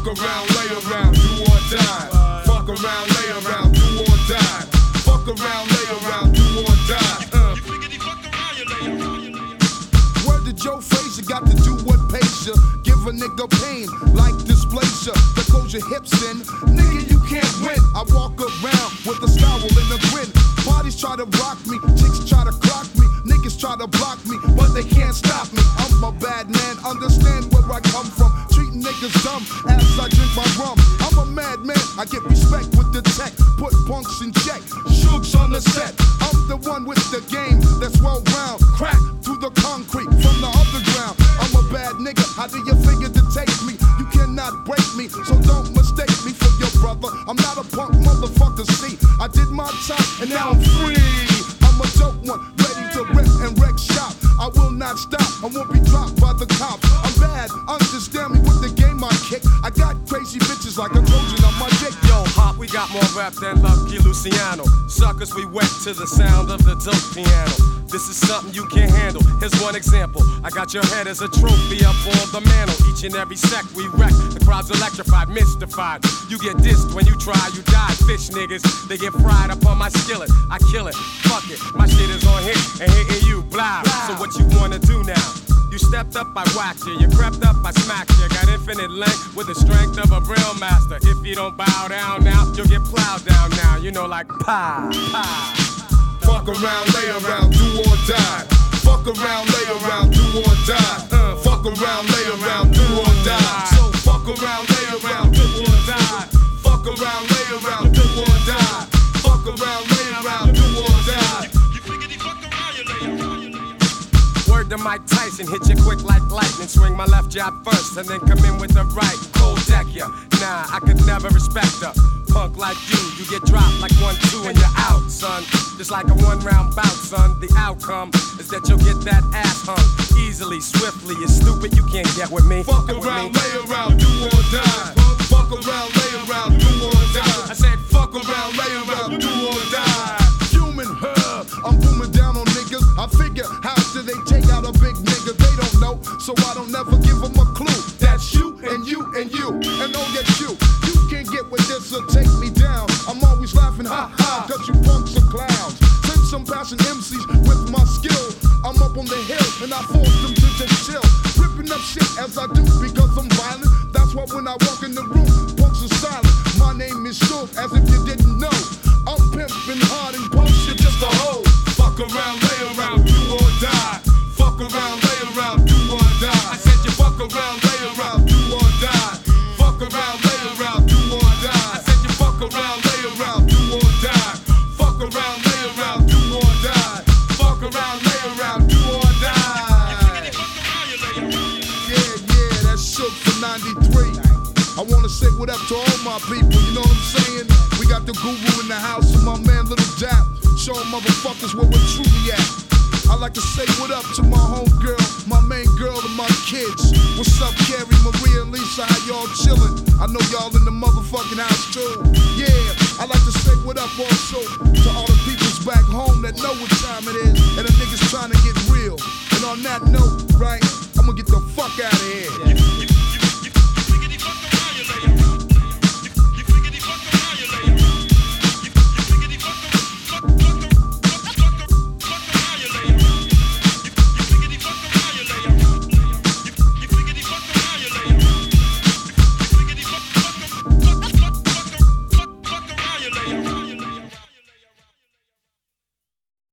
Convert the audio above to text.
around, lay around, do or die. Fuck around, lay around, do or die. Fuck around, lay around, do or die. Word to Joe Frazier, got to do what pays ya. Give a nigga pain like dysplasia that goes your hips in. Nigga, you can't win. I walk around with a scowl and a grin. Parties try to rock me, chicks try to clock me, niggas try to block me, but they can't stop me. I'm a bad man, understand where I come from. Treating niggas dumb as I drink my rum. I'm a madman, I get respect with the tech. Put punks in check, Shooks on the set. I'm the one with the game that's well round. Crack through the concrete from the underground. I'm a bad nigga, how do you figure to take me? You cannot break me, so don't mistake me for your brother. I'm not a punk motherfucker, see. I did my time and now I'm free. I'm a dope one, ready to rip and wreck shop. I will not stop, I won't be dropped by the cops. I'm bad, understand me with the game I kick. I got crazy bitches like a Trojan on my dick. Yo, Hop, we got more rap than Lucky Luciano. Suckers, we wet to the sound of the dope piano. This is something you can't handle. Here's one example. I got your head as a trophy up on the mantle. Each and every sec we wreck. The crowd's electrified, mystified. You get dissed when you try, you die. Fish niggas, they get fried up on my skillet. I kill it, fuck it. My shit is on hit and hitting you, blah. So what you wanna do now? You stepped up, I whacked you. You crept up, I smacked you. Got infinite length with the strength of a real master. If you don't bow down now, you'll get plowed down now. You know, like pow, pow. Fuck around, lay around, do or die. Fuck around, lay around, do or die. Fuck around, lay around, do or die. So fuck around, lay around, do or die. Fuck around, lay around, do or die. Fuck around, lay around, do or die. Word to Mike Tyson, hit you quick like lightning. Swing my left jab first and then come in with the right. Cold deck ya. Nah, I could never respect a punk like you. You get dropped like 1-2 and you're out, son. Just like a one-round bout, son. The outcome is that you'll get that ass hung easily, swiftly. You're stupid, you can't get with me. Fuck around, lay around, do or die. Fuck around, lay around, do or die. I said fuck around, lay around, do or die. Human herb, I'm booming down on niggas. I figure how do they take out a big nigga? They don't know, so I don't never give them a clue. That's you and you and you, and oh yes you. You can't get with this or take me down. I'm always laughing, ha ha, cause you punks are clowns. Since I'm passing MCs with my skill, I'm up on the hill and I force them to just chill. Ripping up shit as I do because I'm violent. That's why when I walk in the room, punks are silent. My name is Shook, as if you didn't know. I'm pimping hard and punk shit just a hoe. Fuck around, lay around, do or die. Fuck around, lay around, do or die. I said you fuck around, lay around, do or die. Fuck around, lay around, do or die. I said you fuck around, lay around, do or die. Fuck around, lay around, do or die. Fuck around, lay around, do or die. Yeah, that's Shook for 93. I wanna say what up to all my people, you know what I'm saying? We got the guru in the house and my man Little Dap. Showing motherfuckers where we're truly at. I like to say what up to my homegirl, my main girl and my kids. What's up, Carrie, Maria, and Lisa, how y'all chillin'? I know y'all in the motherfucking house too. Yeah, I like to say what up also to all the peoples back home that know what time it is and the niggas trying to get real. And on that note, right, I'm gonna get the fuck out of here.